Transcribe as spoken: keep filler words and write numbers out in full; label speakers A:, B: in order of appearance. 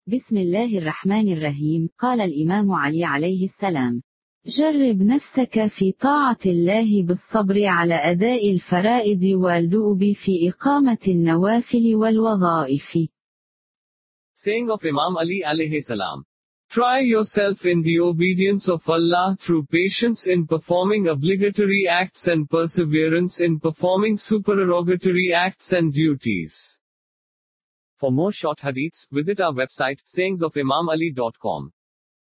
A: بسم الله الرحمن الرحيم. قال الإمام علي عليه السلام: جرب نفسك في طاعة الله بالصبر على أداء الفرائض والدؤب في إقامة النوافل والوظائف.
B: Saying of Imam Ali alayhi salam. Try yourself in the obedience of Allah through patience in performing obligatory acts and perseverance in performing supererogatory acts and duties. For more short hadiths, visit our website sayings of imam ali dot com.